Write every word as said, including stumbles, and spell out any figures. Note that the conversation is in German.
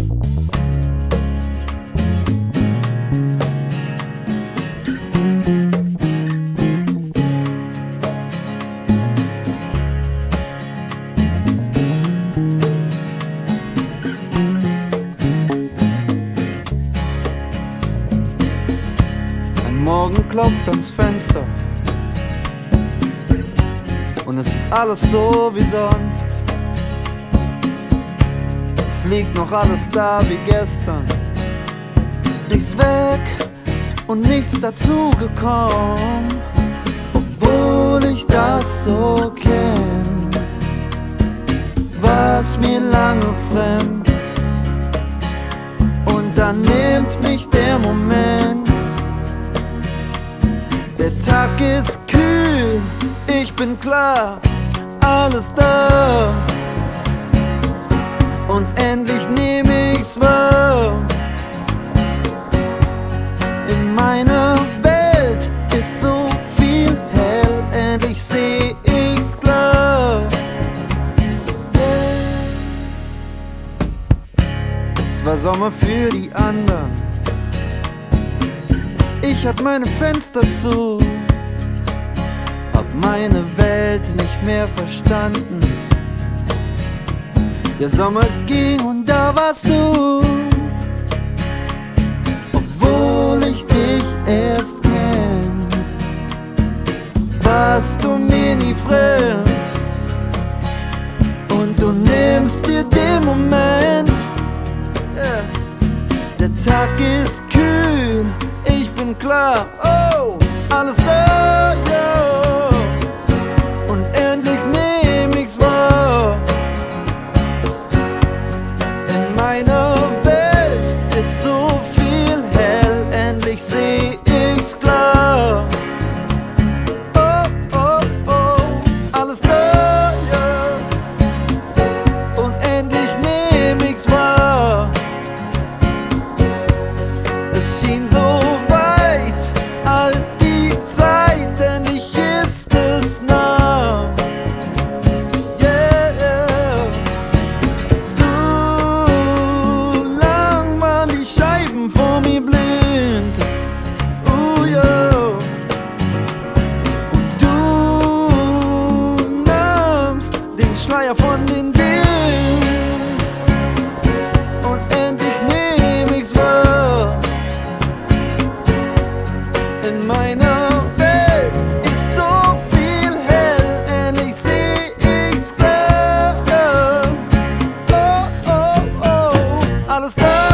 Morgen klopft ans Fenster und es ist alles so wie sonst. Es liegt noch alles da wie gestern, nichts weg und nichts dazu gekommen, obwohl ich das so kenn, war's mir lange fremd. Und dann nimmt mich der Moment. Der Tag ist kühl, ich bin klar, alles da. Und endlich nehm ich's wahr. In meiner Welt ist so viel hell, endlich seh ich's klar. Yeah. Es war Sommer für die anderen. Ich hatte meine Fenster zu, hab meine Welt nicht mehr verstanden. Der Sommer ging und da warst du, obwohl ich dich erst kenn, warst du mir nie fremd. Und du nimmst dir den Moment, yeah. Der Tag ist kühl, ich bin klar, oh, alles da, yo. Und endlich nehm ich's wahr. In meiner Welt ist so viel hell, endlich seh ich's klar. Oh, oh, oh, alles da, yo. Und endlich nehm ich's wahr. Es schien so all die Zeit, endlich ist es nah. Yeah, yeah. So lang waren die Scheiben vor mir blind. Oh, yo. Und du nahmst den Schleier von den Dingen. Und endlich nehm ich's wahr. In meiner Welt ist so viel hell, endlich seh ich's klar. Oh, oh, oh, alles da.